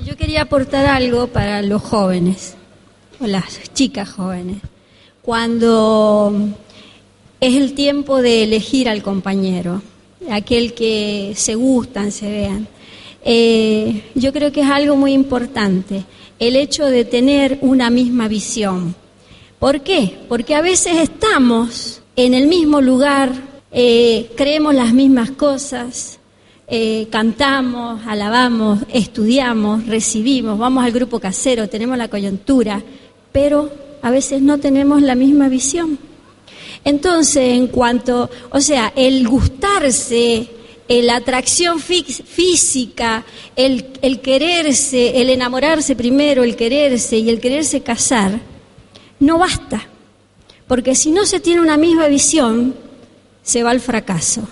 Yo quería aportar algo para los jóvenes, o las chicas jóvenes. Cuando es el tiempo de elegir al compañero, aquel que se gustan, se vean. Yo creo que es algo muy importante, el hecho de tener una misma visión. ¿Por qué? Porque a veces estamos en el mismo lugar, creemos las mismas cosas, cantamos, alabamos, estudiamos, recibimos, vamos al grupo casero, tenemos la coyuntura, pero a veces no tenemos la misma visión. Entonces, el gustarse, la atracción física, el quererse, el enamorarse primero, el quererse y el quererse casar, no basta, porque si no se tiene una misma visión, se va al fracaso.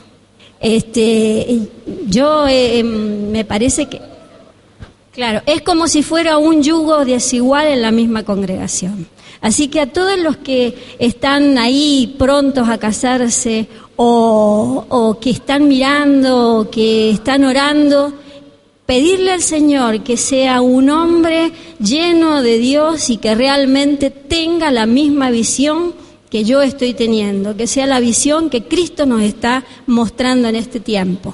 Me parece que, claro, es como si fuera un yugo desigual en la misma congregación. Así que a todos los que están ahí prontos a casarse o que están mirando, o que están orando, pedirle al Señor que sea un hombre lleno de Dios y que realmente tenga la misma visión que yo estoy teniendo, que sea la visión que Cristo nos está mostrando en este tiempo.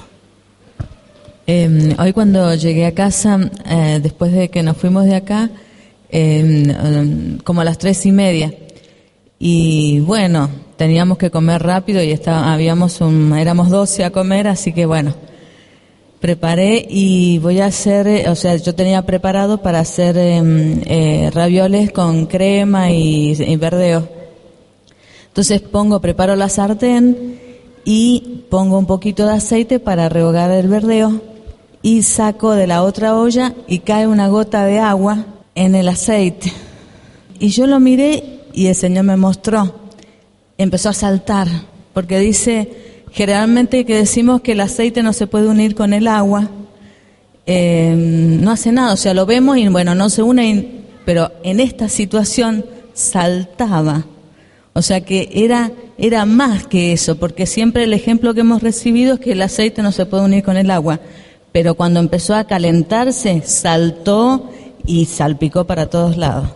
Hoy cuando llegué a casa, después de que nos fuimos de acá, como a las 3:30, y bueno, teníamos que comer rápido y éramos 12 a comer, así que bueno, preparé y voy a hacer, yo tenía preparado para hacer ravioles con crema y verdeo. Entonces preparo la sartén y pongo un poquito de aceite para rehogar el verdeo y saco de la otra olla y cae una gota de agua en el aceite. Y yo lo miré y el Señor me mostró, empezó a saltar, porque dice, generalmente que decimos que el aceite no se puede unir con el agua, no hace nada, lo vemos y bueno, no se une, pero en esta situación saltaba. O sea que era más que eso, porque siempre el ejemplo que hemos recibido es que el aceite no se puede unir con el agua, pero cuando empezó a calentarse, saltó y salpicó para todos lados.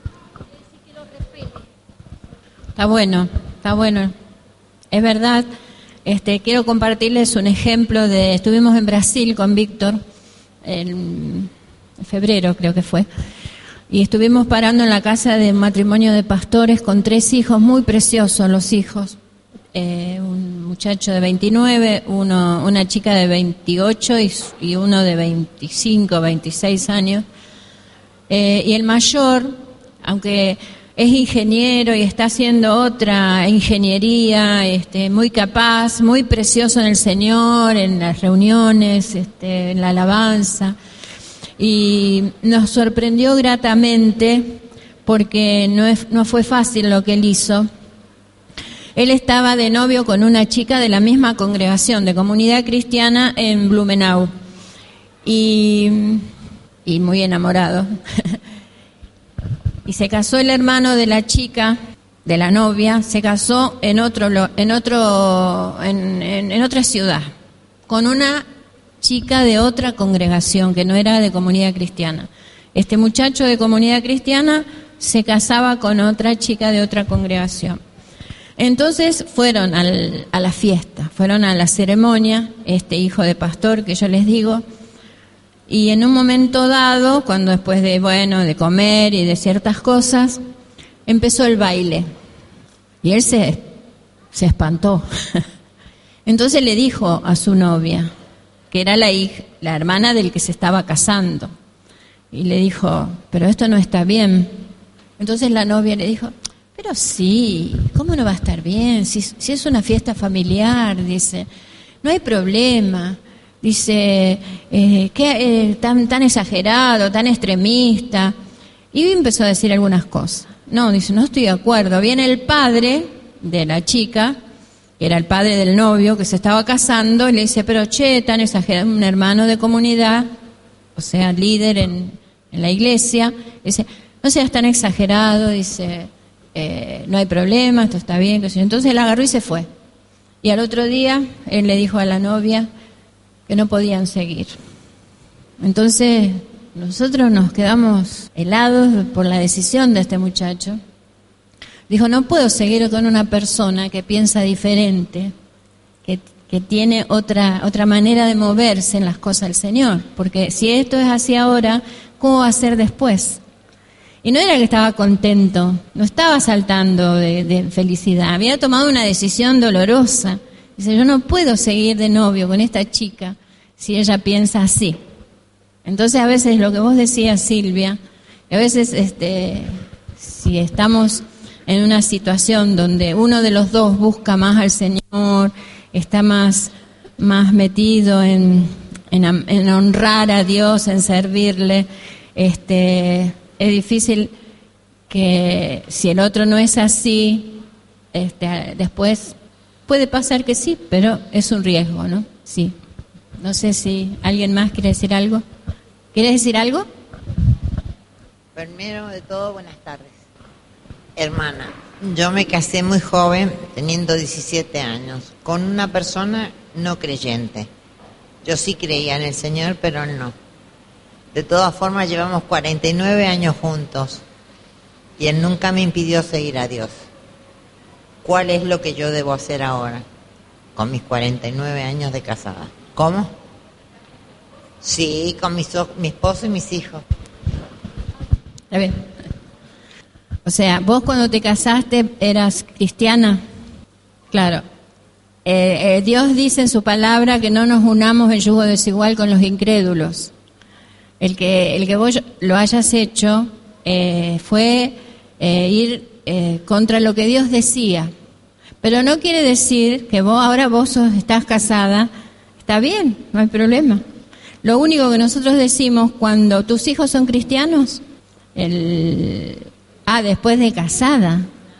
Está bueno, es verdad. Quiero compartirles un ejemplo estuvimos en Brasil con Víctor, en febrero creo que fue, y estuvimos parando en la casa de un matrimonio de pastores con 3 hijos, muy preciosos los hijos, un muchacho de 29, una chica de 28 y uno de 25, 26 años, y el mayor, aunque es ingeniero y está haciendo otra ingeniería, muy capaz, muy precioso en el Señor, en las reuniones, en la alabanza. Y nos sorprendió gratamente porque no fue fácil lo que él hizo. Él estaba de novio con una chica de la misma congregación de Comunidad Cristiana en Blumenau y muy enamorado. Y se casó el hermano de la chica, de la novia, se casó en otra ciudad, con una chica de otra congregación que no era de Comunidad Cristiana. Este muchacho de Comunidad Cristiana se casaba con otra chica de otra congregación. Entonces fueron a la fiesta, fueron a la ceremonia, hijo de pastor que yo les digo, y en un momento dado, cuando después de comer y de ciertas cosas, empezó el baile. Y él se espantó. Entonces le dijo a su novia, que era la hermana del que se estaba casando, y le dijo, pero esto no está bien. Entonces la novia le dijo, pero sí, ¿cómo no va a estar bien? Si es una fiesta familiar, dice, no hay problema. Dice, tan exagerado, tan extremista. Y empezó a decir algunas cosas. No, dice, no estoy de acuerdo. Viene el padre de la chica, que era el padre del novio que se estaba casando, y le dice, pero tan exagerado, un hermano de comunidad, o sea, líder en la iglesia, dice, no seas tan exagerado, dice, no hay problema, esto está bien. Entonces él agarró y se fue. Y al otro día, él le dijo a la novia que no podían seguir. Entonces nosotros nos quedamos helados por la decisión de este muchacho. Dijo, no puedo seguir con una persona que piensa diferente, que tiene otra manera de moverse en las cosas del Señor, porque si esto es así ahora, ¿cómo va a ser después? Y no era que estaba contento, no estaba saltando de felicidad, había tomado una decisión dolorosa. Dice, yo no puedo seguir de novio con esta chica si ella piensa así. Entonces a veces lo que vos decías, Silvia, a veces si estamos en una situación donde uno de los dos busca más al Señor, está más metido en honrar a Dios, en servirle, es difícil que si el otro no es así, después puede pasar que sí, pero es un riesgo, ¿no? Sí. No sé si alguien más quiere decir algo. ¿Quieres decir algo? Primero de todo, buenas tardes. Hermana, yo me casé muy joven, teniendo 17 años, con una persona no creyente. Yo sí creía en el Señor, pero no. De todas formas, llevamos 49 años juntos y Él nunca me impidió seguir a Dios. ¿Cuál es lo que yo debo hacer ahora, con mis 49 años de casada? ¿Cómo? Sí, con mi esposo y mis hijos. A ver. O sea, vos cuando te casaste eras cristiana. Claro. Dios dice en su palabra que no nos unamos en yugo desigual con los incrédulos. El que vos lo hayas hecho fue ir contra lo que Dios decía. Pero no quiere decir que vos estás casada, está bien, no hay problema. Lo único que nosotros decimos cuando tus hijos son cristianos, después de casada.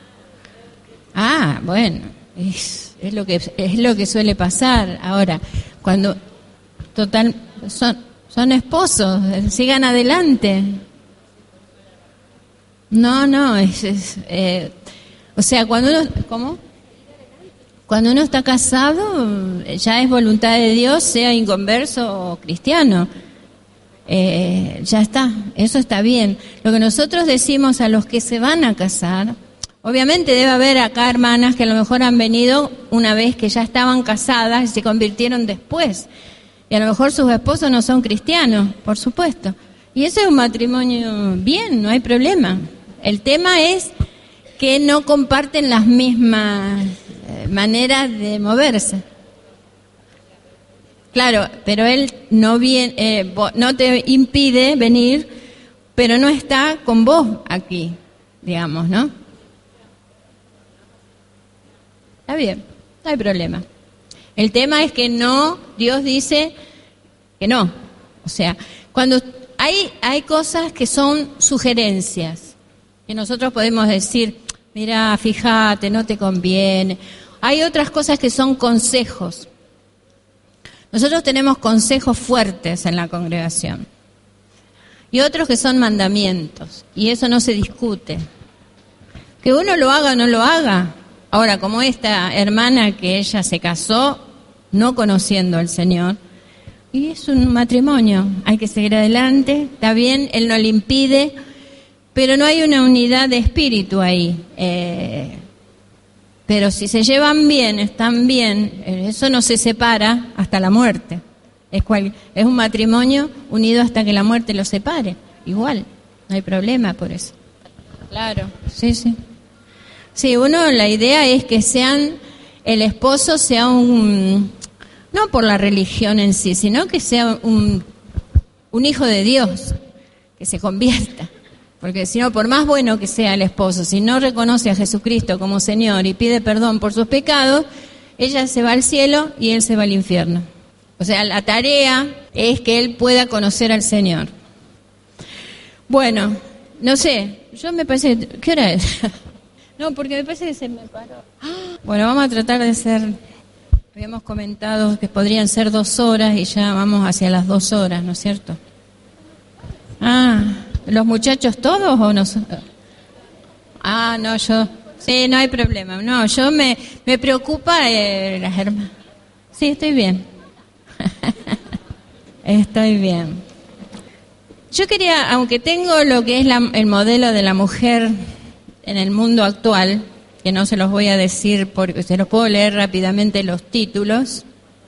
Bueno, es lo que suele pasar. Ahora, cuando son esposos, sigan adelante. No, o sea, cuando uno, ¿cómo? Cuando uno está casado, ya es voluntad de Dios, sea inconverso o cristiano. Ya está, eso está bien. Lo que nosotros decimos a los que se van a casar, obviamente debe haber acá hermanas que a lo mejor han venido una vez que ya estaban casadas y se convirtieron después. Y a lo mejor sus esposos no son cristianos, por supuesto. Y eso es un matrimonio bien, no hay problema. El tema es que no comparten las mismas maneras de moverse. Claro, pero él no te impide venir, pero no está con vos aquí, digamos, ¿no? Está bien, no hay problema. El tema es que no, Dios dice que no. O sea, cuando hay cosas que son sugerencias, que nosotros podemos decir, mira, fíjate, no te conviene. Hay otras cosas que son consejos. Nosotros tenemos consejos fuertes en la congregación y otros que son mandamientos, y eso no se discute. Que uno lo haga o no lo haga. Ahora, como esta hermana que ella se casó no conociendo al Señor, y es un matrimonio, hay que seguir adelante, está bien, Él no le impide, pero no hay una unidad de espíritu ahí. Pero si se llevan bien, están bien, eso no se separa hasta la muerte. Es un matrimonio unido hasta que la muerte los separe. Igual, no hay problema por eso. Claro, sí. Sí, la idea es que el esposo sea no por la religión en sí, sino que sea un hijo de Dios, que se convierta. Porque si no, por más bueno que sea el esposo, si no reconoce a Jesucristo como Señor y pide perdón por sus pecados, ella se va al cielo y él se va al infierno. O sea, la tarea es que él pueda conocer al Señor. Bueno, no sé, yo me parece... ¿Qué hora es? No, porque me parece que se me paró. Bueno, vamos a tratar de ser... Habíamos comentado que podrían ser 2 horas y ya vamos hacia las 2 horas, ¿no es cierto? ¿Los muchachos todos o no? No, yo... Sí, no hay problema. No, yo me preocupa las hermanas. Sí, estoy bien. Estoy bien. Yo quería, aunque tengo lo que es el modelo de la mujer en el mundo actual, que no se los voy a decir porque se los puedo leer rápidamente los titulitos.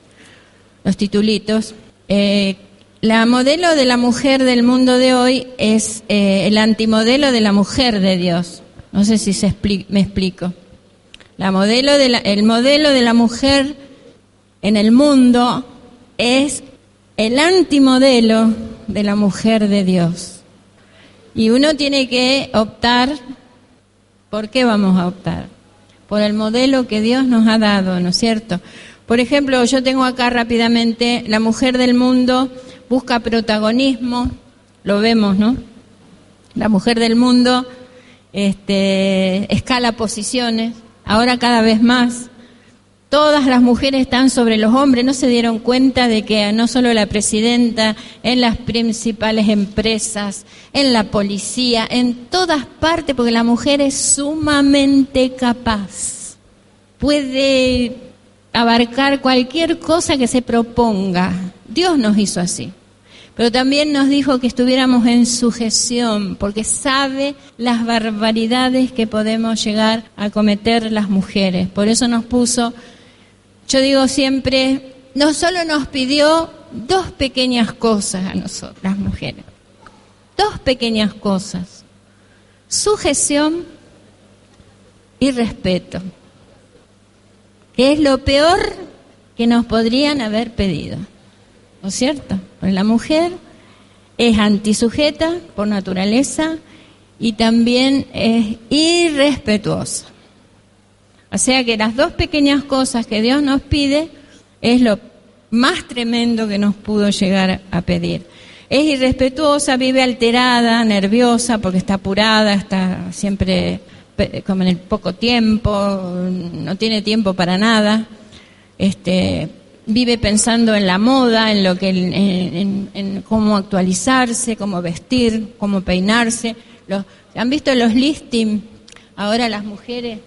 La modelo de la mujer del mundo de hoy es el antimodelo de la mujer de Dios. No sé si me explico. El modelo de la mujer en el mundo es el antimodelo de la mujer de Dios. Y uno tiene que optar. ¿Por qué vamos a optar? Por el modelo que Dios nos ha dado, ¿no es cierto? Por ejemplo, yo tengo acá rápidamente, la mujer del mundo busca protagonismo, lo vemos, ¿no? La mujer del mundo escala posiciones, ahora cada vez más. Todas las mujeres están sobre los hombres, no se dieron cuenta de que no solo la presidenta, en las principales empresas, en la policía, en todas partes, porque la mujer es sumamente capaz. Puede abarcar cualquier cosa que se proponga. Dios nos hizo así. Pero también nos dijo que estuviéramos en sujeción, porque sabe las barbaridades que podemos llegar a cometer las mujeres. Por eso nos puso, yo digo siempre, no solo nos pidió 2 pequeñas cosas a nosotras, las mujeres. 2 pequeñas cosas. Sujeción y respeto. Que es lo peor que nos podrían haber pedido. ¿No es cierto? Porque la mujer es antisujeta por naturaleza y también es irrespetuosa. O sea que las 2 pequeñas cosas que Dios nos pide es lo más tremendo que nos pudo llegar a pedir. Es irrespetuosa, vive alterada, nerviosa porque está apurada, está siempre como en el poco tiempo, no tiene tiempo para nada. Vive pensando en la moda, en lo que en cómo actualizarse, cómo vestir, cómo peinarse. ¿Han visto los listings? Ahora las mujeres.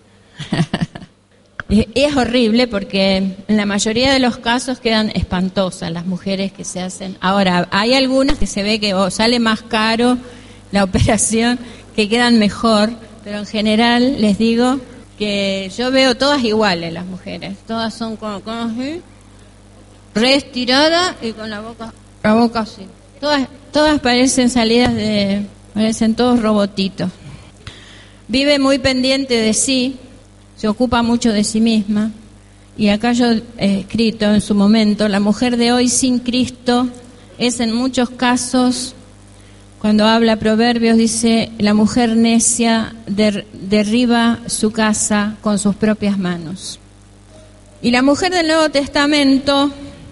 Es horrible porque en la mayoría de los casos quedan espantosas las mujeres que se hacen. Ahora, hay algunas que se ve que sale más caro la operación, que quedan mejor, pero en general les digo que yo veo todas iguales las mujeres. Todas son como así, re estiradas y con la boca así. Todas parecen parecen todos robotitos. Vive muy pendiente de sí, se ocupa mucho de sí misma. Y acá yo he escrito en su momento, la mujer de hoy sin Cristo es en muchos casos, cuando habla Proverbios, dice, la mujer necia derriba su casa con sus propias manos. Y la mujer del Nuevo Testamento,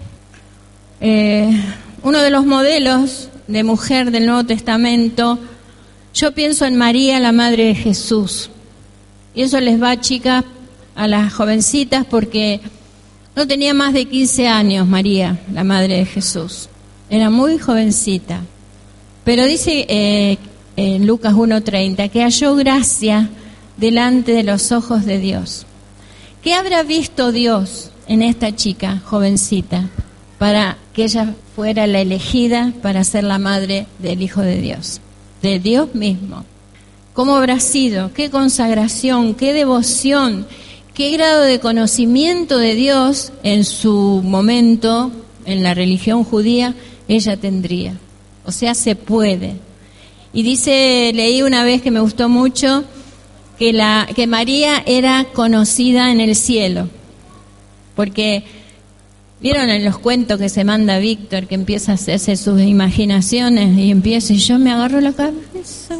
uno de los modelos de mujer del Nuevo Testamento, yo pienso en María, la madre de Jesús. Y eso les va, chicas, a las jovencitas, porque no tenía más de 15 años María, la madre de Jesús. Era muy jovencita. Pero dice en Lucas 1:30 que halló gracia delante de los ojos de Dios. ¿Qué habrá visto Dios en esta chica jovencita para que ella fuera la elegida para ser la madre del Hijo de Dios? De Dios mismo. ¿Cómo habrá sido? ¿Qué consagración? ¿Qué devoción? ¿Qué grado de conocimiento de Dios en su momento, en la religión judía, ella tendría? O sea, se puede. Y leí una vez que me gustó mucho, que María era conocida en el cielo. Porque, ¿vieron en los cuentos que se manda Víctor, que empieza a hacerse sus imaginaciones y empieza, y yo me agarro la cabeza?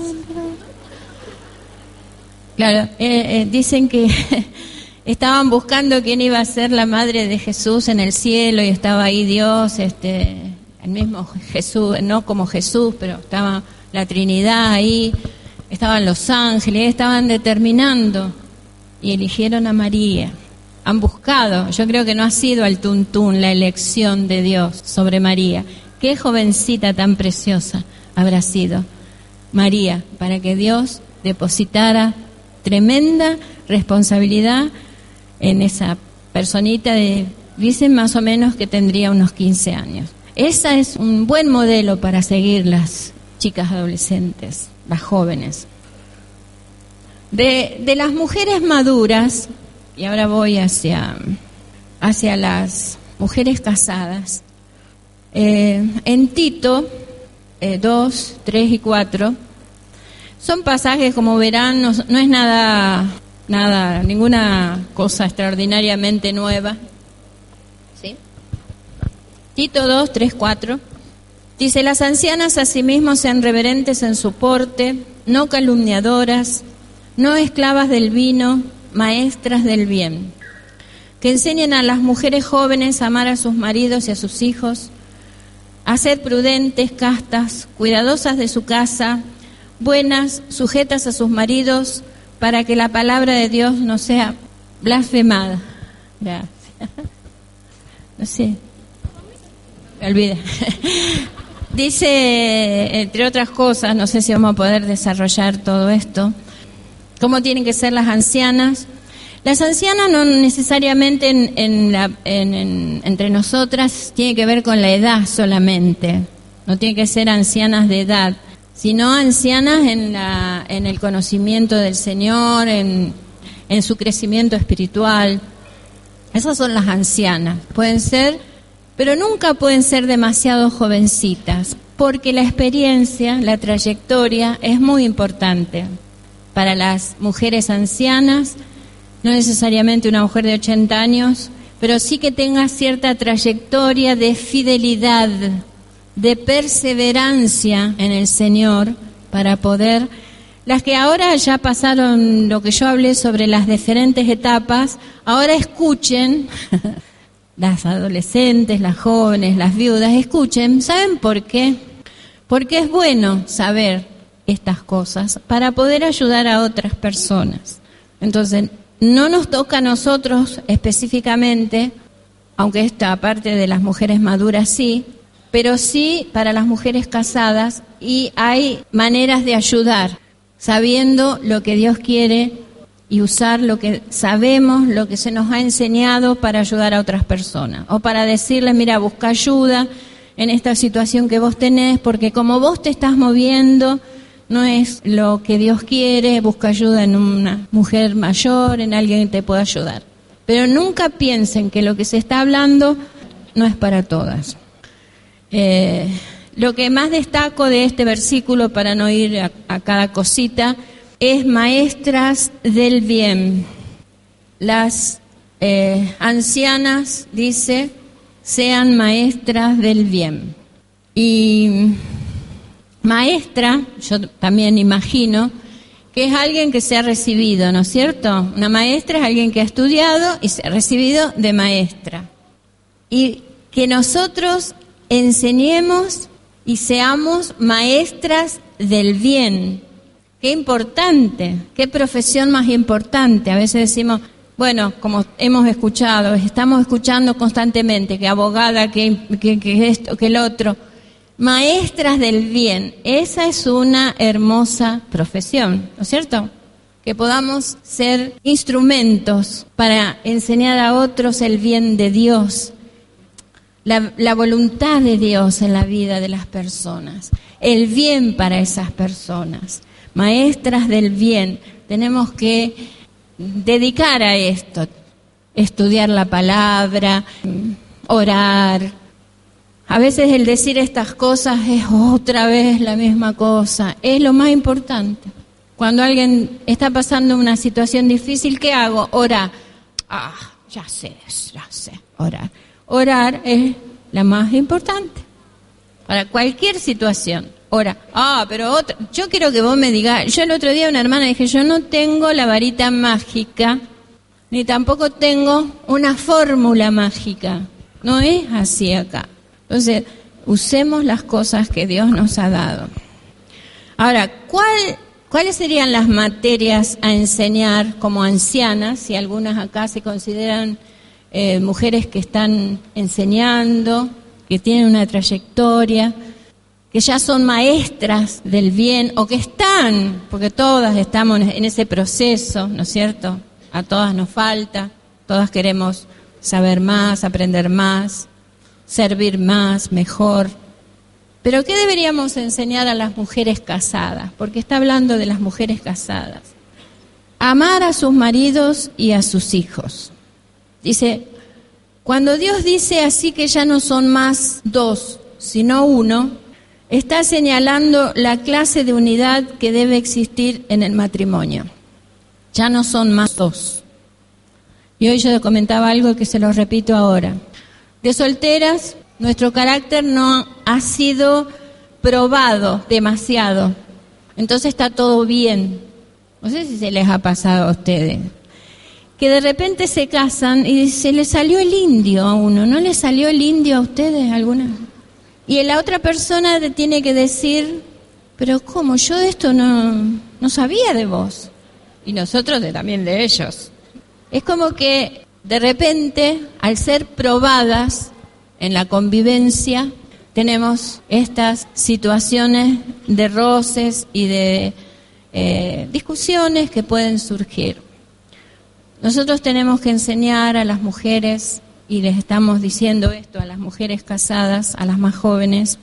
Claro, dicen que estaban buscando quién iba a ser la madre de Jesús en el cielo y estaba ahí Dios, el mismo Jesús, no como Jesús, pero estaba la Trinidad ahí, estaban los ángeles, estaban determinando y eligieron a María. Han buscado, yo creo que no ha sido al tuntún la elección de Dios sobre María. Qué jovencita tan preciosa habrá sido María para que Dios depositara tremenda responsabilidad en esa personita dicen más o menos que tendría unos 15 años. Esa es un buen modelo para seguir las chicas adolescentes, las jóvenes. De las mujeres maduras, y ahora voy hacia las mujeres casadas, en Tito 2, 3 y 4, son pasajes, como verán, no es nada, ninguna cosa extraordinariamente nueva. ¿Sí? Tito 2, 3, 4. Dice: las ancianas asimismo sean reverentes en su porte, no calumniadoras, no esclavas del vino, maestras del bien, que enseñen a las mujeres jóvenes a amar a sus maridos y a sus hijos, a ser prudentes, castas, cuidadosas de su casa, buenas, sujetas a sus maridos, para que la palabra de Dios no sea blasfemada. Gracias. No sé, me olvidé. Dice, entre otras cosas, no sé si vamos a poder desarrollar todo esto, cómo tienen que ser las ancianas. Las ancianas no necesariamente entre nosotras tiene que ver con la edad solamente, no tiene que ser ancianas de edad, sino ancianas en el conocimiento del Señor, en su crecimiento espiritual. Esas son las ancianas, pueden ser, pero nunca pueden ser demasiado jovencitas, porque la experiencia, la trayectoria es muy importante para las mujeres ancianas. No necesariamente una mujer de 80 años, pero sí que tenga cierta trayectoria de fidelidad, de perseverancia en el Señor, para poder... Las que ahora ya pasaron lo que yo hablé sobre las diferentes etapas, ahora escuchen, las adolescentes, las jóvenes, las viudas, escuchen. ¿Saben por qué? Porque es bueno saber estas cosas para poder ayudar a otras personas. Entonces, no nos toca a nosotros específicamente, aunque esta parte de las mujeres maduras sí, pero sí para las mujeres casadas, y hay maneras de ayudar, sabiendo lo que Dios quiere y usar lo que sabemos, lo que se nos ha enseñado para ayudar a otras personas. O para decirles, mira, busca ayuda en esta situación que vos tenés, porque como vos te estás moviendo, no es lo que Dios quiere, busca ayuda en una mujer mayor, en alguien que te pueda ayudar. Pero nunca piensen que lo que se está hablando no es para todas. Lo que más destaco de este versículo, para no ir a cada cosita, es maestras del bien. Las ancianas, dice, sean maestras del bien. Y maestra, yo también imagino que es alguien que se ha recibido, ¿no es cierto? Una maestra es alguien que ha estudiado y se ha recibido de maestra. Y que nosotros enseñemos y seamos maestras del bien. Qué importante, qué profesión más importante. A veces decimos, bueno, como hemos escuchado, estamos escuchando constantemente que abogada, que esto, que el otro. Maestras del bien, esa es una hermosa profesión, ¿no es cierto? Que podamos ser instrumentos para enseñar a otros el bien de Dios, la voluntad de Dios en la vida de las personas, el bien para esas personas. Maestras del bien, tenemos que dedicar a esto, estudiar la palabra, orar. A veces el decir estas cosas es otra vez la misma cosa, es lo más importante. Cuando alguien está pasando una situación difícil, ¿qué hago? Orar. Ya sé, orar. Orar es la más importante para cualquier situación. Ora, pero yo quiero que vos me digas, yo el otro día a una hermana dije, yo no tengo la varita mágica, ni tampoco tengo una fórmula mágica, no es así acá. Entonces, usemos las cosas que Dios nos ha dado. Ahora, ¿cuáles serían las materias a enseñar como ancianas? Si algunas acá se consideran mujeres que están enseñando, que tienen una trayectoria, que ya son maestras del bien, o que están, porque todas estamos en ese proceso, ¿no es cierto? A todas nos falta, todas queremos saber más, aprender más, servir más, mejor. Pero ¿qué deberíamos enseñar a las mujeres casadas? Porque está hablando de las mujeres casadas. Amar a sus maridos y a sus hijos. Dice, cuando Dios dice así que ya no son más dos, sino uno, está señalando la clase de unidad que debe existir en el matrimonio. Ya no son más dos. Y hoy yo comentaba algo que se lo repito ahora. De solteras, nuestro carácter no ha sido probado demasiado. Entonces está todo bien. No sé si se les ha pasado a ustedes. Que de repente se casan y se le salió el indio a uno. ¿No le salió el indio a ustedes alguna? Y la otra persona te tiene que decir, pero ¿cómo? Yo de esto no sabía de vos. Y nosotros también de ellos. Es como que de repente, al ser probadas en la convivencia, tenemos estas situaciones de roces y de discusiones que pueden surgir. Nosotros tenemos que enseñar a las mujeres, y les estamos diciendo esto a las mujeres casadas, a las más jóvenes,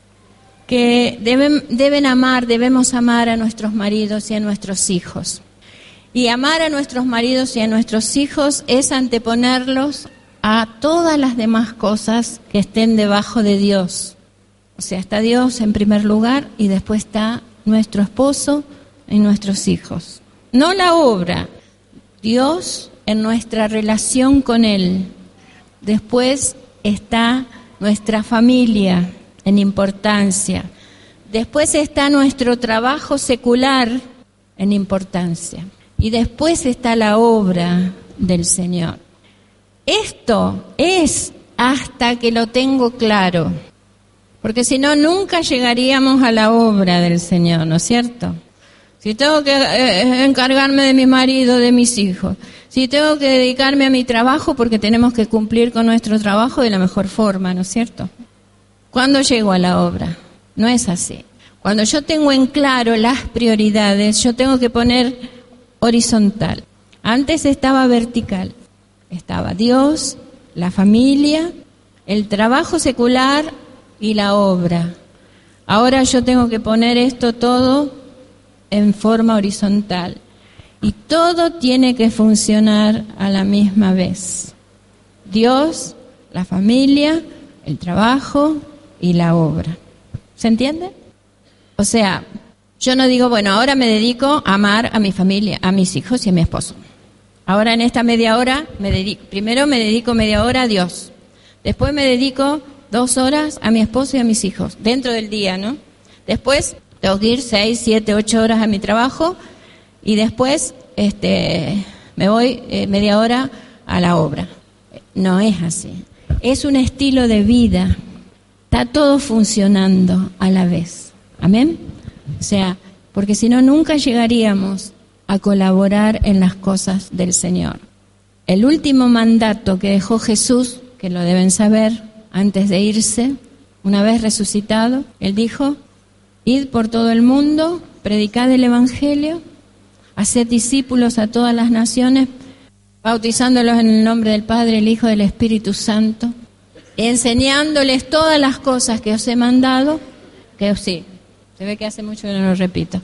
que debemos amar a nuestros maridos y a nuestros hijos. Y amar a nuestros maridos y a nuestros hijos es anteponerlos a todas las demás cosas que estén debajo de Dios. O sea, está Dios en primer lugar y después está nuestro esposo y nuestros hijos. No la obra, Dios en nuestra relación con Él. Después está nuestra familia en importancia. Después está nuestro trabajo secular en importancia. Y después está la obra del Señor. Esto es hasta que lo tengo claro. Porque si no, nunca llegaríamos a la obra del Señor, ¿no es cierto? Si tengo que encargarme de mi marido, de mis hijos, si tengo que dedicarme a mi trabajo, porque tenemos que cumplir con nuestro trabajo de la mejor forma, ¿no es cierto? ¿Cuándo llego a la obra? No es así. Cuando yo tengo en claro las prioridades, yo tengo que poner horizontal. Antes estaba vertical. Estaba Dios, la familia, el trabajo secular y la obra. Ahora yo tengo que poner esto todo en forma horizontal. Y todo tiene que funcionar a la misma vez. Dios, la familia, el trabajo y la obra. ¿Se entiende? O sea, yo no digo, bueno, ahora me dedico a amar a mi familia, a mis hijos y a mi esposo. Ahora en esta media hora, primero me dedico media hora a Dios. Después me dedico 2 horas a mi esposo y a mis hijos, dentro del día, ¿no? Después tengo que ir 6, 7, 8 horas a mi trabajo y después me voy media hora a la obra. No es así. Es un estilo de vida. Está todo funcionando a la vez. ¿Amén? O sea, porque si no, nunca llegaríamos a colaborar en las cosas del Señor. El último mandato que dejó Jesús, que lo deben saber, antes de irse, una vez resucitado, Él dijo, id por todo el mundo, predicad el Evangelio, haced discípulos a todas las naciones, bautizándolos en el nombre del Padre, el Hijo y del Espíritu Santo, enseñándoles todas las cosas que os he mandado, que sí, se ve que hace mucho que no lo repito.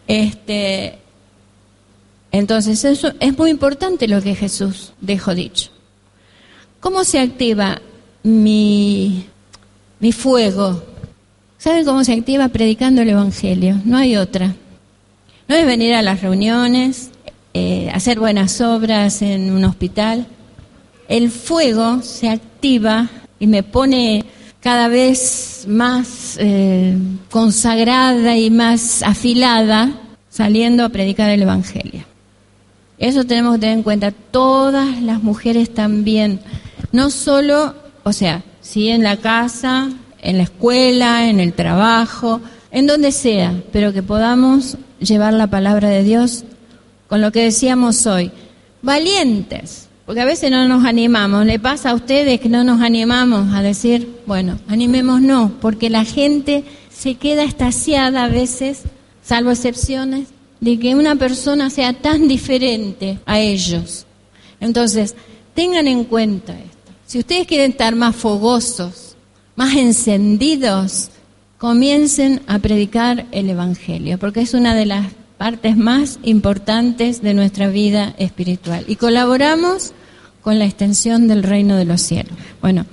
Entonces, eso es muy importante lo que Jesús dejó dicho. ¿Cómo se activa mi fuego? ¿Saben cómo se activa? Predicando el Evangelio. No hay otra. No es venir a las reuniones, hacer buenas obras en un hospital. El fuego se activa y me pone cada vez más consagrada y más afilada saliendo a predicar el Evangelio. Eso tenemos que tener en cuenta. Todas las mujeres también. No solo, o sea, sí en la casa, en la escuela, en el trabajo, en donde sea, pero que podamos llevar la palabra de Dios con lo que decíamos hoy. Valientes, porque a veces no nos animamos. ¿Le pasa a ustedes que no nos animamos a decir, bueno, animémonos, porque la gente se queda extasiada a veces, salvo excepciones, de que una persona sea tan diferente a ellos? Entonces, tengan en cuenta esto. Si ustedes quieren estar más fogosos más encendidos, comiencen a predicar el Evangelio, porque es una de las partes más importantes de nuestra vida espiritual. Y colaboramos con la extensión del reino de los cielos. Bueno,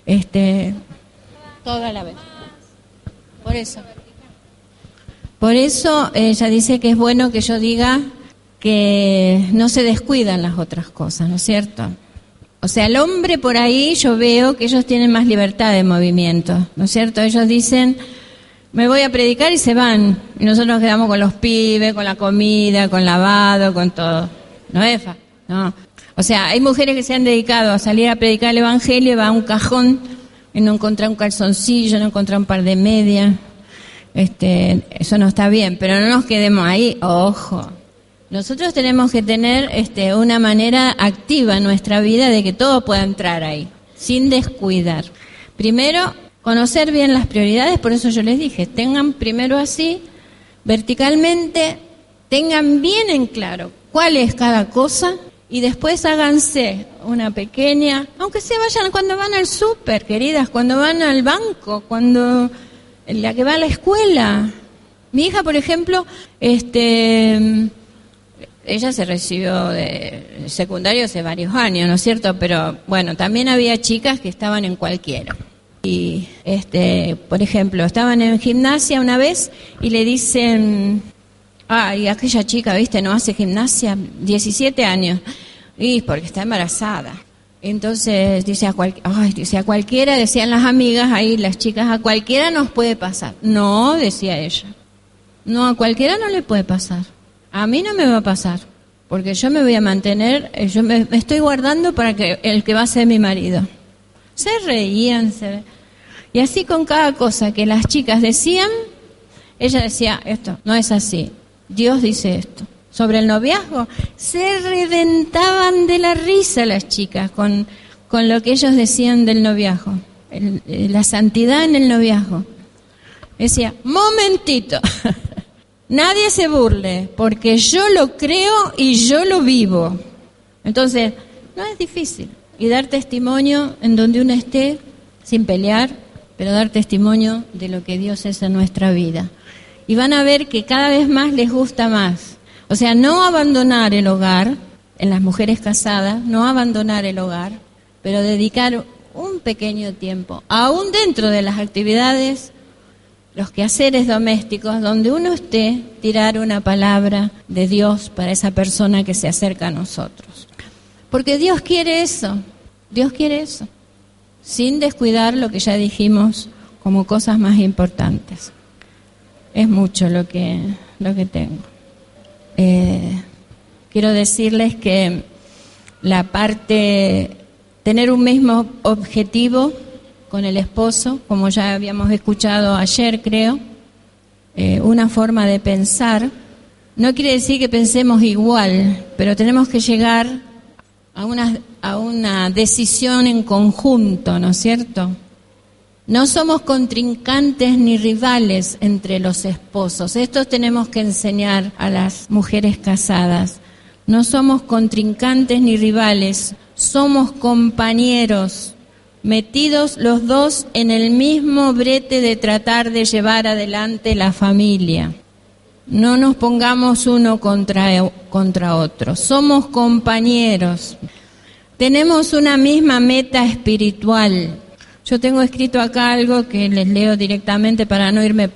toda la vez. Por eso ella dice que es bueno que yo diga que no se descuidan las otras cosas, ¿no es cierto? O sea, el hombre por ahí yo veo que ellos tienen más libertad de movimiento, ¿no es cierto? Ellos dicen, me voy a predicar y se van. Y nosotros nos quedamos con los pibes, con la comida, con lavado, con todo. ¿No, Efa? No. O sea, hay mujeres que se han dedicado a salir a predicar el Evangelio y va a un cajón y no encontrar un calzoncillo, no encontrar un par de medias. Eso no está bien, pero no nos quedemos ahí. Ojo. Nosotros tenemos que tener una manera activa en nuestra vida de que todo pueda entrar ahí, sin descuidar. Primero, conocer bien las prioridades, por eso yo les dije, tengan primero así, verticalmente, tengan bien en claro cuál es cada cosa y después háganse una pequeña, aunque se vayan cuando van al súper, queridas, cuando van al banco, cuando la que va a la escuela. Mi hija, por ejemplo, ella se recibió de secundario hace varios años, ¿no es cierto? Pero bueno, también había chicas que estaban en cualquiera. Y por ejemplo, estaban en gimnasia una vez y le dicen, y aquella chica, ¿viste? No hace gimnasia, 17 años, y porque está embarazada. Entonces dice a cualquiera, decían las amigas ahí, las chicas, a cualquiera nos puede pasar. No, decía ella. No, a cualquiera no le puede pasar. A mí no me va a pasar, porque yo me voy a mantener, yo me estoy guardando para que el que va a ser mi marido. Se reían, y así con cada cosa que las chicas decían, ella decía, esto no es así, Dios dice esto. Sobre el noviazgo, se reventaban de la risa las chicas con lo que ellos decían del noviazgo, la santidad en el noviazgo. Decía, momentito. Nadie se burle, porque yo lo creo y yo lo vivo. Entonces, no es difícil. Y dar testimonio en donde uno esté, sin pelear, pero dar testimonio de lo que Dios es en nuestra vida. Y van a ver que cada vez más les gusta más. O sea, no abandonar el hogar, en las mujeres casadas, no abandonar el hogar, pero dedicar un pequeño tiempo, aún dentro de las actividades, los quehaceres domésticos, donde uno esté, tirar una palabra de Dios para esa persona que se acerca a nosotros. Porque Dios quiere eso, sin descuidar lo que ya dijimos como cosas más importantes. Es mucho lo que tengo. Quiero decirles que la parte, tener un mismo objetivo con el esposo, como ya habíamos escuchado ayer, creo, una forma de pensar. No quiere decir que pensemos igual, pero tenemos que llegar a una decisión en conjunto, ¿no es cierto? No somos contrincantes ni rivales entre los esposos. Esto tenemos que enseñar a las mujeres casadas. No somos contrincantes ni rivales, somos compañeros, metidos los dos en el mismo brete de tratar de llevar adelante la familia. No nos pongamos uno contra otro. Somos compañeros. Tenemos una misma meta espiritual. Yo tengo escrito acá algo que les leo directamente para no irme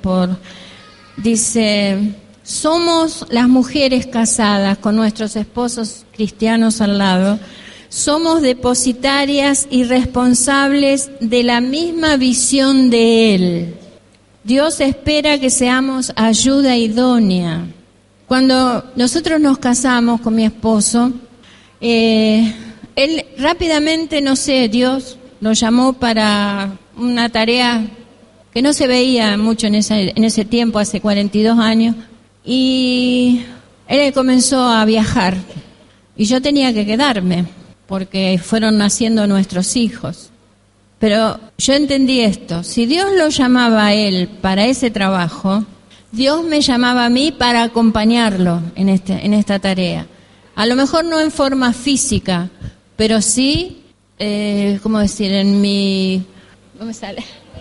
Dice, somos las mujeres casadas con nuestros esposos cristianos al lado. Somos depositarias y responsables de la misma visión de Él. Dios espera que seamos ayuda idónea. Cuando nosotros nos casamos con mi esposo, él rápidamente, Dios lo llamó para una tarea que no se veía mucho en ese tiempo, hace 42 años, y él comenzó a viajar. Y yo tenía que quedarme, porque fueron naciendo nuestros hijos. Pero yo entendí esto, si Dios lo llamaba a él para ese trabajo, Dios me llamaba a mí para acompañarlo en esta tarea. A lo mejor no en forma física, pero sí, en mi no me sale.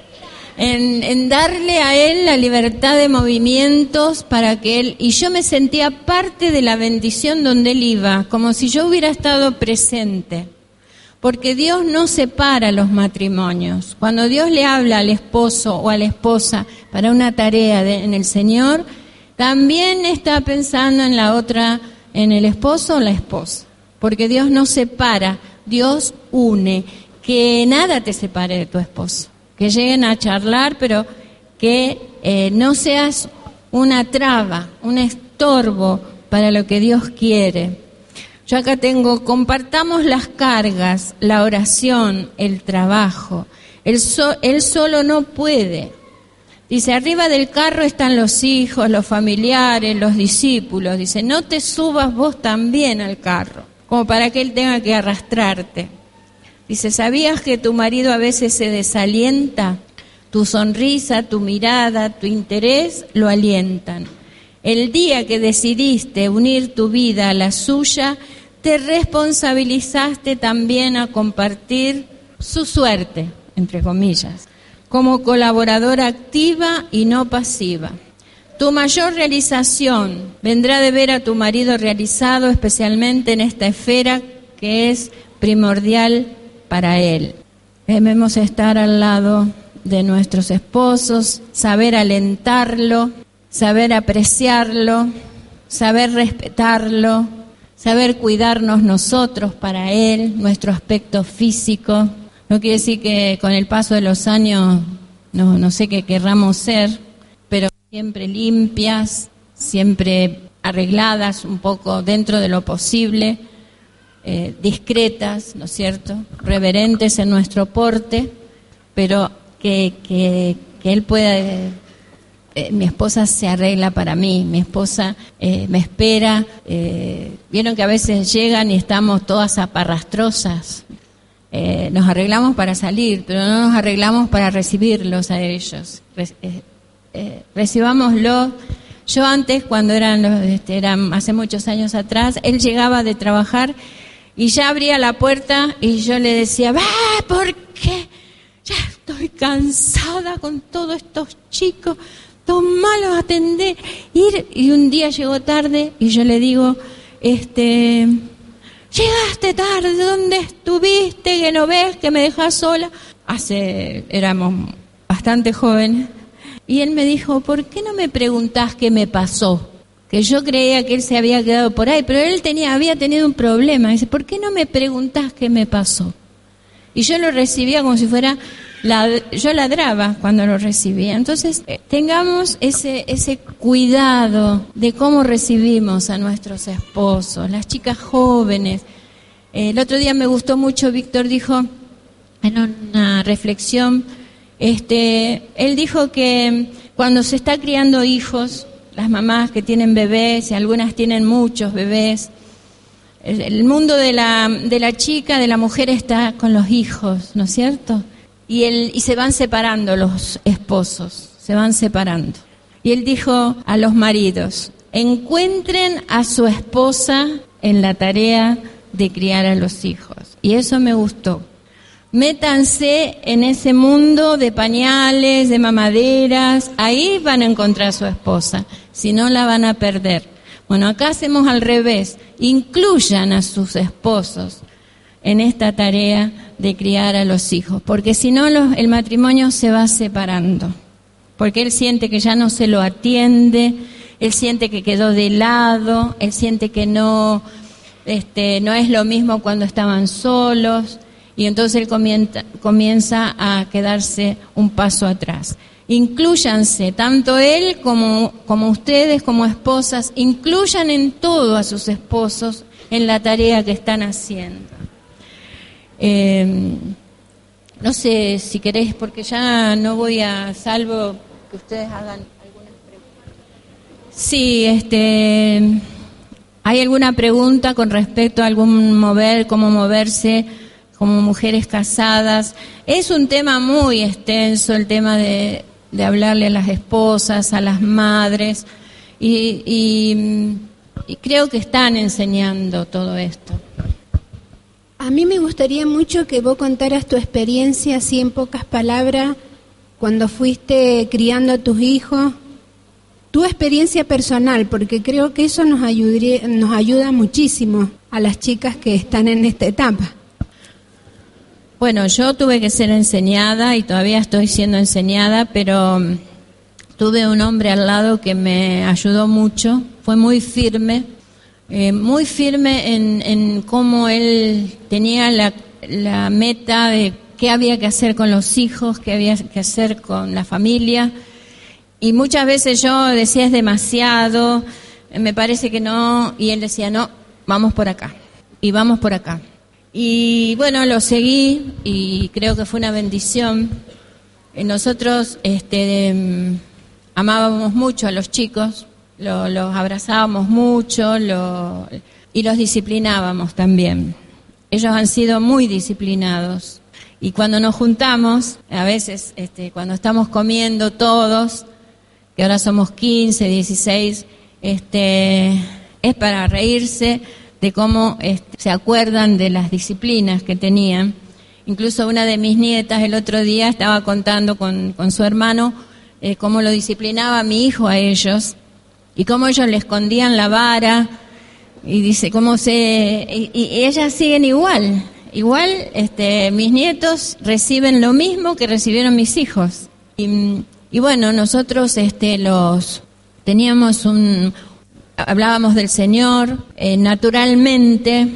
En darle a él la libertad de movimientos para que él... Y yo me sentía parte de la bendición donde él iba, como si yo hubiera estado presente. Porque Dios no separa los matrimonios. Cuando Dios le habla al esposo o a la esposa para una tarea en el Señor, también está pensando en la otra, en el esposo o la esposa. Porque Dios no separa, Dios une. Que nada te separe de tu esposo. Que lleguen a charlar, pero que no seas una traba, un estorbo para lo que Dios quiere. Yo acá tengo, compartamos las cargas, la oración, el trabajo. Él solo no puede. Dice, arriba del carro están los hijos, los familiares, los discípulos. Dice, no te subas vos también al carro, como para que él tenga que arrastrarte. Dice, ¿sabías que tu marido a veces se desalienta? Tu sonrisa, tu mirada, tu interés lo alientan. El día que decidiste unir tu vida a la suya, te responsabilizaste también a compartir su suerte, entre comillas, como colaboradora activa y no pasiva. Tu mayor realización vendrá de ver a tu marido realizado, especialmente en esta esfera que es primordial para él. Debemos estar al lado de nuestros esposos, saber alentarlo, saber apreciarlo, saber respetarlo, saber cuidarnos nosotros para él, nuestro aspecto físico. No quiere decir que con el paso de los años no sé qué querramos ser, pero siempre limpias, siempre arregladas un poco dentro de lo posible, discretas, ¿no es cierto?, reverentes en nuestro porte, pero que él pueda... mi esposa se arregla para mí, mi esposa me espera. Vieron que a veces llegan y estamos todas aparrastrosas. Nos arreglamos para salir, pero no nos arreglamos para recibirlos a ellos. Recibámoslo. Yo antes, cuando eran hace muchos años atrás, él llegaba de trabajar y ya abría la puerta y yo le decía, ¿por qué? Ya estoy cansada con todos estos chicos, todos malos, atender. Y un día llegó tarde y yo le digo, llegaste tarde, ¿dónde estuviste? Que no ves, que me dejas sola. Éramos bastante jóvenes. Y él me dijo, ¿por qué no me preguntás qué me pasó? Que yo creía que él se había quedado por ahí, pero él había tenido un problema. Dice, ¿por qué no me preguntás qué me pasó? Y yo lo recibía como si fuera... yo ladraba cuando lo recibía. Entonces, tengamos ese cuidado de cómo recibimos a nuestros esposos, las chicas jóvenes. El otro día me gustó mucho, Víctor dijo en una reflexión, él dijo que cuando se está criando hijos, las mamás que tienen bebés, y algunas tienen muchos bebés, el mundo de la chica, de la mujer está con los hijos, ¿no es cierto? Y se van separando los esposos, se van separando. Y él dijo a los maridos, encuentren a su esposa en la tarea de criar a los hijos. Y eso me gustó. Métanse en ese mundo de pañales, de mamaderas, ahí van a encontrar a su esposa, si no la van a perder. Bueno, acá hacemos al revés, incluyan a sus esposos en esta tarea de criar a los hijos, porque si no el matrimonio se va separando, porque él siente que ya no se lo atiende, él siente que quedó de lado, él siente que no es lo mismo cuando estaban solos, y entonces él comienza a quedarse un paso atrás. Inclúyanse, tanto él como ustedes, como esposas, incluyan en todo a sus esposos en la tarea que están haciendo. No sé si queréis, porque ya no voy salvo que ustedes hagan algunas preguntas. Sí, ¿hay alguna pregunta con respecto a cómo moverse como mujeres casadas? Es un tema muy extenso, el tema de hablarle a las esposas, a las madres, y creo que están enseñando todo esto. A mí me gustaría mucho que vos contaras tu experiencia, así en pocas palabras, cuando fuiste criando a tus hijos, tu experiencia personal, porque creo que eso nos ayuda muchísimo a las chicas que están en esta etapa. Bueno, yo tuve que ser enseñada y todavía estoy siendo enseñada, pero tuve un hombre al lado que me ayudó mucho, fue muy firme en cómo él tenía la meta de qué había que hacer con los hijos, qué había que hacer con la familia. Y muchas veces yo decía es demasiado, me parece que no, y él decía no, vamos por acá, y vamos por acá. Y bueno, lo seguí y creo que fue una bendición. Nosotros amábamos mucho a los chicos, los abrazábamos mucho y los disciplinábamos también. Ellos han sido muy disciplinados. Y cuando nos juntamos, a veces cuando estamos comiendo todos, que ahora somos 15, 16, es para reírse de cómo se acuerdan de las disciplinas que tenían. Incluso una de mis nietas el otro día estaba contando con su hermano cómo lo disciplinaba mi hijo a ellos y cómo ellos le escondían la vara y dice y ellas siguen igual, mis nietos reciben lo mismo que recibieron mis hijos. Y bueno, nosotros hablábamos del Señor, naturalmente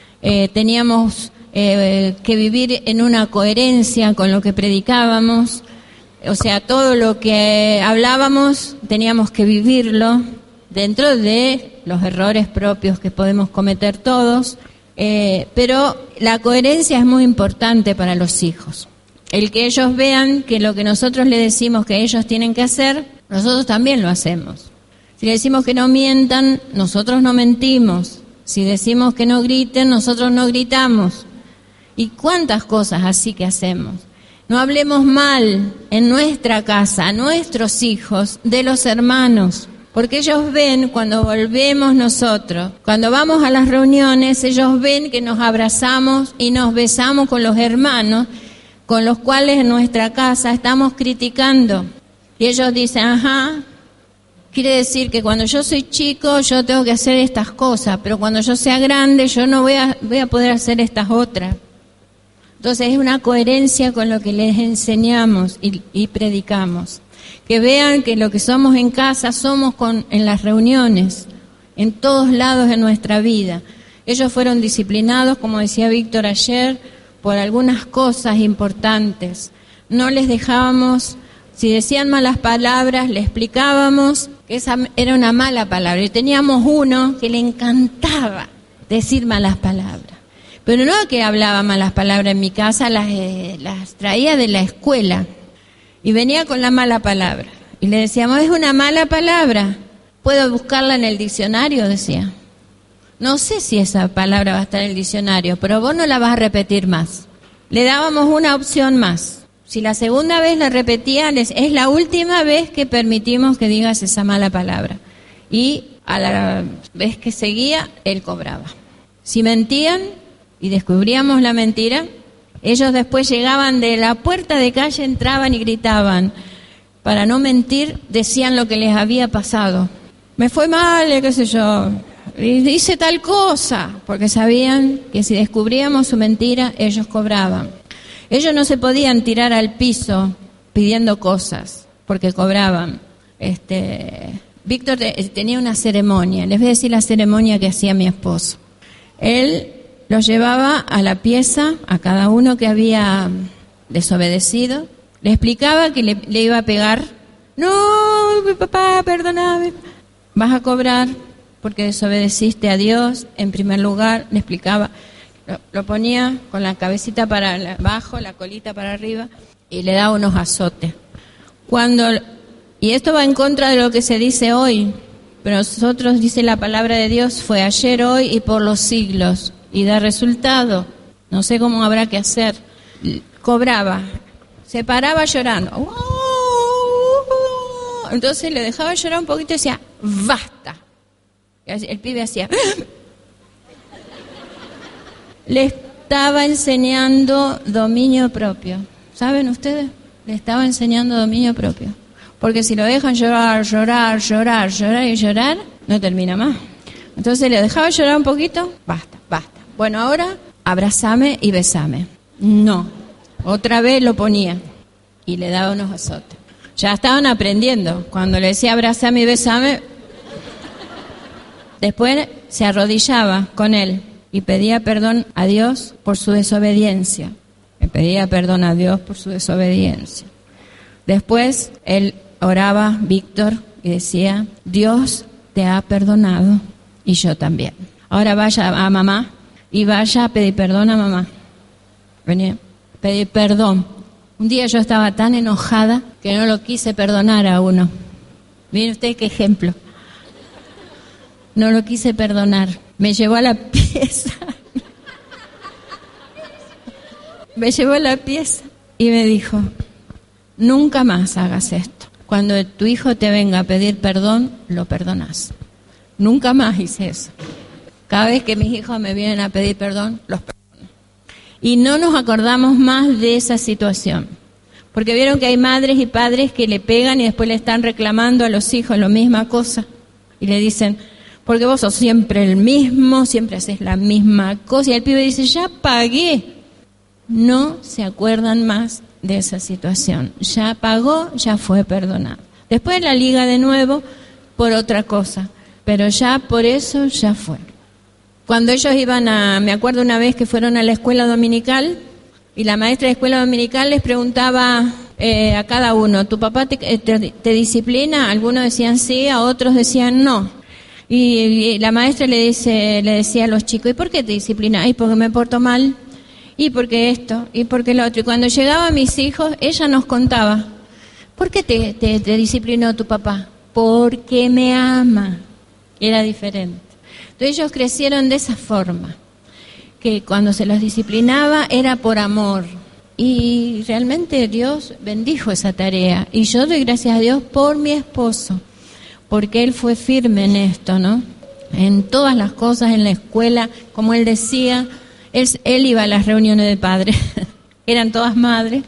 teníamos que vivir en una coherencia con lo que predicábamos, o sea, todo lo que hablábamos teníamos que vivirlo dentro de los errores propios que podemos cometer todos, pero la coherencia es muy importante para los hijos. El que ellos vean que lo que nosotros les decimos que ellos tienen que hacer, nosotros también lo hacemos. Si le decimos que no mientan, nosotros no mentimos. Si decimos que no griten, nosotros no gritamos. ¿Y cuántas cosas así que hacemos? No hablemos mal en nuestra casa, a nuestros hijos, de los hermanos. Porque ellos ven cuando volvemos nosotros, cuando vamos a las reuniones, ellos ven que nos abrazamos y nos besamos con los hermanos, con los cuales en nuestra casa estamos criticando. Y ellos dicen, ajá, quiere decir que cuando yo soy chico yo tengo que hacer estas cosas, pero cuando yo sea grande yo no voy a poder hacer estas otras. Entonces es una coherencia con lo que les enseñamos y predicamos. Que vean que lo que somos en casa somos en las reuniones, en todos lados de nuestra vida. Ellos fueron disciplinados, como decía Víctor ayer, por algunas cosas importantes. No les dejábamos, si decían malas palabras, le explicábamos que esa era una mala palabra. Y teníamos uno que le encantaba decir malas palabras. Pero no que hablaba malas palabras en mi casa, las traía de la escuela. Y venía con la mala palabra. Y le decíamos, es una mala palabra. ¿Puedo buscarla en el diccionario? Decía. No sé si esa palabra va a estar en el diccionario, pero vos no la vas a repetir más. Le dábamos una opción más. Si la segunda vez la repetían, es la última vez que permitimos que digas esa mala palabra. Y a la vez que seguía, él cobraba. Si mentían y descubríamos la mentira, ellos después llegaban de la puerta de calle, entraban y gritaban. Para no mentir, decían lo que les había pasado. Me fue mal, qué sé yo, hice tal cosa, porque sabían que si descubríamos su mentira, ellos cobraban. Ellos no se podían tirar al piso pidiendo cosas, porque cobraban. Víctor tenía una ceremonia, les voy a decir la ceremonia que hacía mi esposo. Él los llevaba a la pieza, a cada uno que había desobedecido, le explicaba que le iba a pegar. No, mi papá, perdóname, vas a cobrar porque desobedeciste a Dios, en primer lugar, le explicaba. Lo ponía con la cabecita para abajo, la colita para arriba, y le daba unos azotes. Y esto va en contra de lo que se dice hoy, pero nosotros, dice la palabra de Dios, fue ayer, hoy y por los siglos, y da resultado. No sé cómo habrá que hacer. Cobraba, se paraba llorando. Entonces le dejaba llorar un poquito y decía, basta. El pibe hacía... estaba enseñando dominio propio. ¿Saben ustedes? Le estaba enseñando dominio propio. Porque si lo dejan llorar, no termina más. Entonces le dejaba llorar un poquito, basta. Bueno, ahora abrázame y besame. No, otra vez lo ponía y le daba unos azotes. Ya estaban aprendiendo. Cuando le decía abrázame y besame, después se arrodillaba con él y pedía perdón a Dios por su desobediencia. Le pedía perdón a Dios por su desobediencia. Después él oraba, Víctor, y decía, Dios te ha perdonado y yo también. Ahora vaya a mamá y vaya a pedir perdón a mamá. Venía, pedir perdón. Un día yo estaba tan enojada que no lo quise perdonar a uno. Miren ustedes qué ejemplo. No lo quise perdonar. Me llevó a la pieza. Me llevó a la pieza y me dijo, nunca más hagas esto. Cuando tu hijo te venga a pedir perdón, lo perdonas. Nunca más hice eso. Cada vez que mis hijos me vienen a pedir perdón, los perdono. Y no nos acordamos más de esa situación. Porque vieron que hay madres y padres que le pegan y después le están reclamando a los hijos la misma cosa. Y le dicen, porque vos sos siempre el mismo, siempre haces la misma cosa. Y el pibe dice, ya pagué. No se acuerdan más de esa situación. Ya pagó, ya fue perdonado. Después la liga de nuevo por otra cosa. Pero ya por eso ya fue. Cuando ellos me acuerdo una vez que fueron a la escuela dominical y la maestra de escuela dominical les preguntaba a cada uno, ¿tu papá te disciplina? Algunos decían sí, a otros decían no. Y la maestra le decía a los chicos, ¿y por qué te disciplina? Ay, porque me porto mal, y porque esto, y porque lo otro. Y cuando llegaban mis hijos, ella nos contaba, ¿por qué te disciplinó tu papá? Porque me ama. Era diferente. Entonces ellos crecieron de esa forma, que cuando se los disciplinaba era por amor. Y realmente Dios bendijo esa tarea. Y yo doy gracias a Dios por mi esposo, porque él fue firme en esto, ¿no? En todas las cosas, en la escuela, como él decía, él iba a las reuniones de padres, eran todas madres,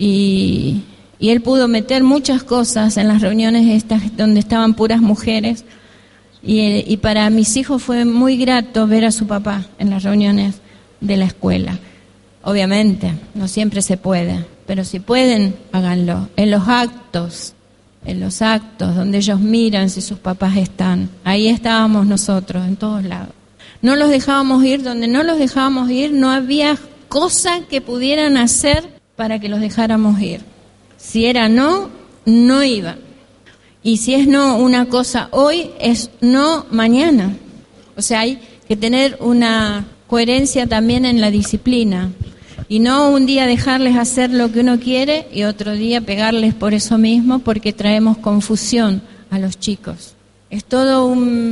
y él pudo meter muchas cosas en las reuniones estas donde estaban puras mujeres. Y para mis hijos fue muy grato ver a su papá en las reuniones de la escuela. Obviamente, no siempre se puede, pero si pueden, háganlo. En los actos donde ellos miran si sus papás están. Ahí estábamos nosotros, en todos lados. No los dejábamos ir, donde no los dejábamos ir, no había cosa que pudieran hacer para que los dejáramos ir. Si era no, no iban. Y si es no una cosa hoy, es no mañana. O sea, hay que tener una coherencia también en la disciplina. Y no un día dejarles hacer lo que uno quiere y otro día pegarles por eso mismo, porque traemos confusión a los chicos. Es todo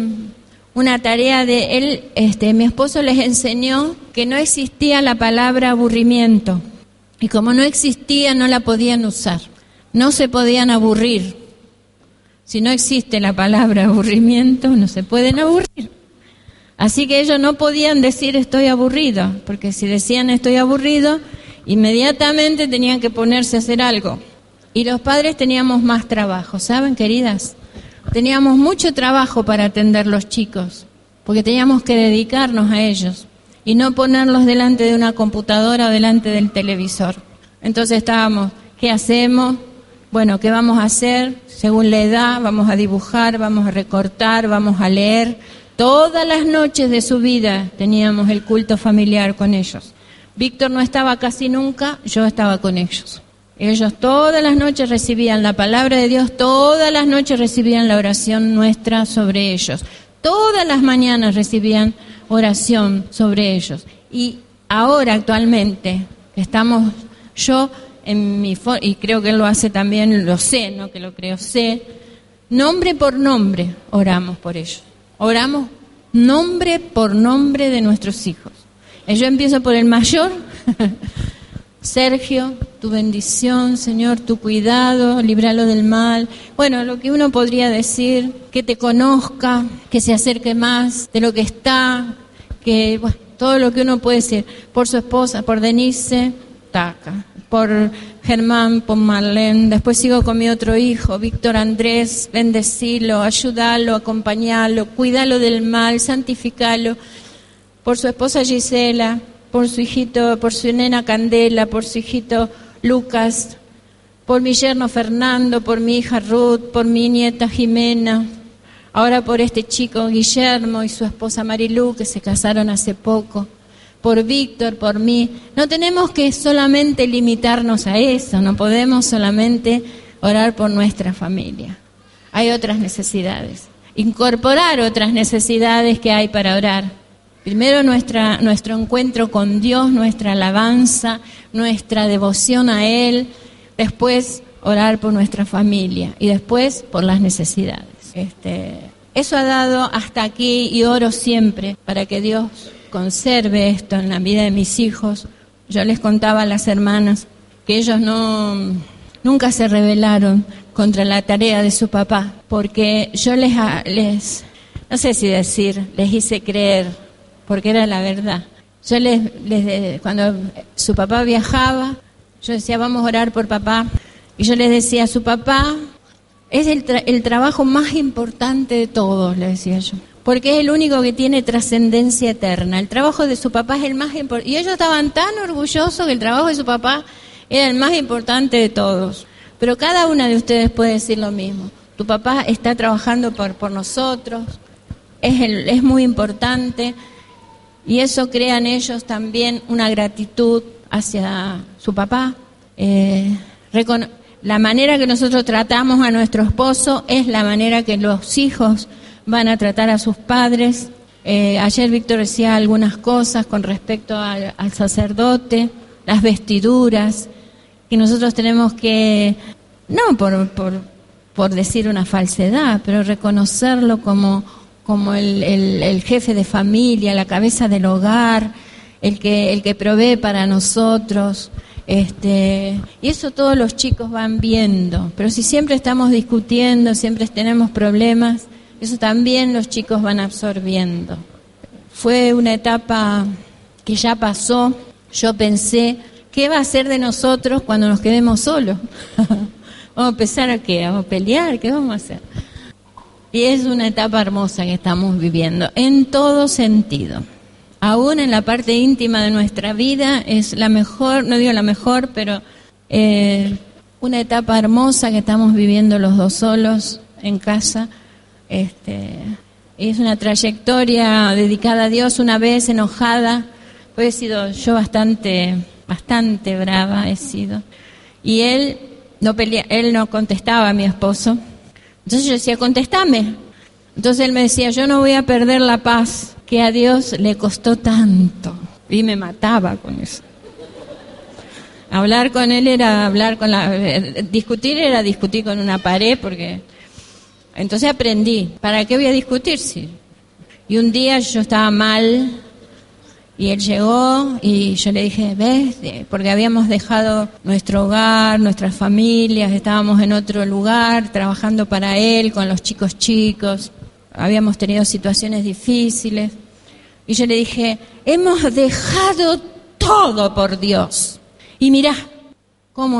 una tarea de él. Mi esposo les enseñó que no existía la palabra aburrimiento. Y como no existía, no la podían usar. No se podían aburrir. Si no existe la palabra aburrimiento, no se pueden aburrir. Así que ellos no podían decir estoy aburrido, porque si decían estoy aburrido, inmediatamente tenían que ponerse a hacer algo. Y los padres teníamos más trabajo, ¿saben, queridas? Teníamos mucho trabajo para atender los chicos, porque teníamos que dedicarnos a ellos y no ponerlos delante de una computadora o delante del televisor. Entonces estábamos, ¿qué hacemos? Bueno, ¿qué vamos a hacer? Según la edad, vamos a dibujar, vamos a recortar, vamos a leer. Todas las noches de su vida teníamos el culto familiar con ellos. Víctor no estaba casi nunca, yo estaba con ellos. Ellos todas las noches recibían la palabra de Dios, todas las noches recibían la oración nuestra sobre ellos. Todas las mañanas recibían oración sobre ellos. Y ahora actualmente estamos yo y creo que él lo hace también, lo sé, no que lo creo, sé, nombre por nombre oramos por ellos. Oramos nombre por nombre de nuestros hijos. Yo empiezo por el mayor, Sergio, tu bendición, Señor, tu cuidado, líbralo del mal. Bueno, lo que uno podría decir, que te conozca, que se acerque más de lo que está, que bueno, todo lo que uno puede decir, por su esposa, por Denise, taca, por Germán, por Marlene, después sigo con mi otro hijo, Víctor Andrés, bendecilo, ayúdalo, acompañalo, cuídalo del mal, santificalo, por su esposa Gisela, por su hijito, por su nena Candela, por su hijito Lucas, por mi yerno Fernando, por mi hija Ruth, por mi nieta Jimena, ahora por este chico Guillermo y su esposa Marilú, que se casaron hace poco, por Víctor, por mí. No tenemos que solamente limitarnos a eso, no podemos solamente orar por nuestra familia. Hay otras necesidades, incorporar otras necesidades que hay para orar. Primero nuestro encuentro con Dios, nuestra alabanza, nuestra devoción a Él, después orar por nuestra familia y después por las necesidades. Eso ha dado hasta aquí y oro siempre para que Dios conserve esto en la vida de mis hijos. Yo les contaba a las hermanas que ellos nunca se rebelaron contra la tarea de su papá, porque yo les no sé si decir, les hice creer, porque era la verdad. Yo cuando su papá viajaba, yo decía, vamos a orar por papá, y yo les decía, su papá es el trabajo más importante de todos, le decía yo, porque es el único que tiene trascendencia eterna. El trabajo de su papá es el más importante. Y ellos estaban tan orgullosos que el trabajo de su papá era el más importante de todos. Pero cada una de ustedes puede decir lo mismo. Tu papá está trabajando por nosotros, es muy importante, y eso crea en ellos también una gratitud hacia su papá. La manera que nosotros tratamos a nuestro esposo es la manera que los hijos van a tratar a sus padres. Ayer Víctor decía algunas cosas con respecto al sacerdote, las vestiduras, que nosotros tenemos que, no por decir una falsedad, pero reconocerlo como el jefe de familia, la cabeza del hogar, el que provee para nosotros. Y eso todos los chicos van viendo, pero si siempre estamos discutiendo, siempre tenemos problemas, eso también los chicos van absorbiendo. Fue una etapa que ya pasó. Yo pensé, ¿qué va a ser de nosotros cuando nos quedemos solos? ¿Vamos a empezar a qué? ¿Vamos a pelear? ¿Qué vamos a hacer? Y es una etapa hermosa que estamos viviendo, en todo sentido. Aún en la parte íntima de nuestra vida es la mejor, no digo la mejor, pero una etapa hermosa que estamos viviendo los dos solos en casa. Es una trayectoria dedicada a Dios. Una vez enojada, pues he sido yo bastante brava he sido, y él no contestaba a mi esposo. Entonces yo decía, contestame. Entonces él me decía, yo no voy a perder la paz que a Dios le costó tanto, y me mataba con eso. Hablar con él era discutir era discutir con una pared, porque entonces aprendí, ¿para qué voy a discutir? Sí. Y un día yo estaba mal y él llegó y yo le dije, ¿ves? Porque habíamos dejado nuestro hogar, nuestras familias, estábamos en otro lugar trabajando para él con los chicos, habíamos tenido situaciones difíciles. Y yo le dije, hemos dejado todo por Dios. Y mirá cómo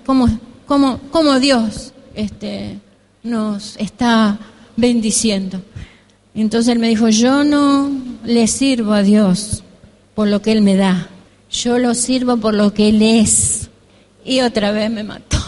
Dios nos está bendiciendo. Y entonces él me dijo, yo no le sirvo a Dios por lo que Él me da, yo lo sirvo por lo que Él es. Y otra vez me mató.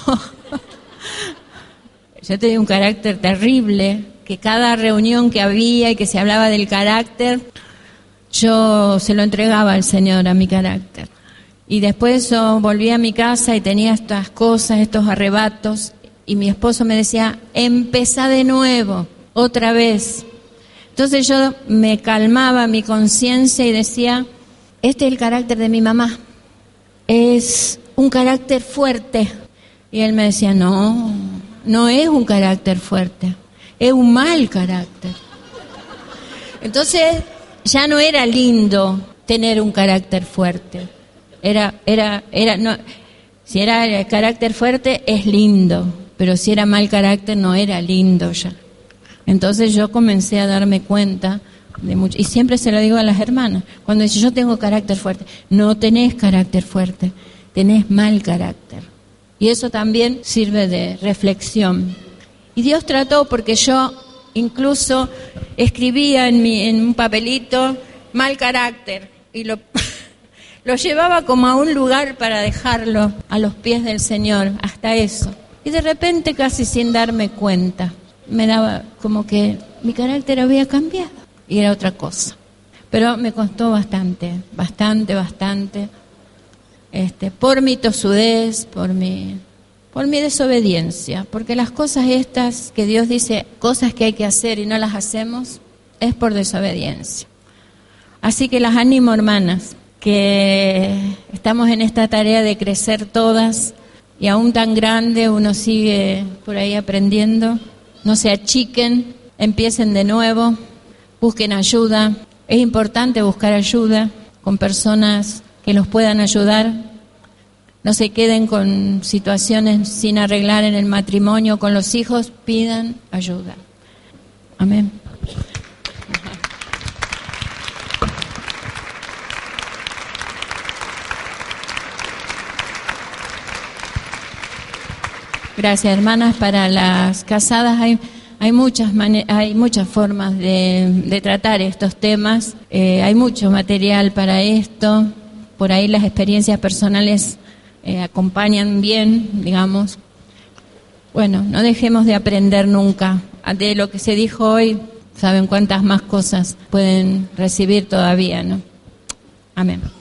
Yo tenía un carácter terrible, que cada reunión que había y que se hablaba del carácter, yo se lo entregaba al Señor, a mi carácter. Y después yo volví a mi casa y tenía estas cosas, estos arrebatos, y mi esposo me decía, empezá de nuevo, otra vez. Entonces yo me calmaba mi conciencia y decía, este es el carácter de mi mamá, es un carácter fuerte. Y él me decía, no es un carácter fuerte, es un mal carácter. Entonces ya no era lindo tener un carácter fuerte. Si era el carácter fuerte es lindo, pero si era mal carácter no era lindo ya. Entonces yo comencé a darme cuenta Y siempre se lo digo a las hermanas. Cuando dicen, yo tengo carácter fuerte. No tenés carácter fuerte, tenés mal carácter. Y eso también sirve de reflexión. Y Dios trató, porque yo incluso escribía en un papelito mal carácter y lo llevaba como a un lugar para dejarlo a los pies del Señor, hasta eso. Y de repente, casi sin darme cuenta, me daba como que mi carácter había cambiado y era otra cosa. Pero me costó bastante, por mi tosudez, por mi desobediencia, porque las cosas estas que Dios dice, cosas que hay que hacer y no las hacemos, es por desobediencia. Así que las animo, hermanas, que estamos en esta tarea de crecer todas, y aún tan grande uno sigue por ahí aprendiendo. No se achiquen, empiecen de nuevo, busquen ayuda. Es importante buscar ayuda con personas que los puedan ayudar. No se queden con situaciones sin arreglar en el matrimonio, con los hijos, pidan ayuda. Amén. Gracias, hermanas. Para las casadas hay muchas formas de tratar estos temas. Hay mucho material para esto. Por ahí las experiencias personales acompañan bien, digamos. Bueno, no dejemos de aprender nunca. De lo que se dijo hoy, saben cuántas más cosas pueden recibir todavía, ¿no? Amén.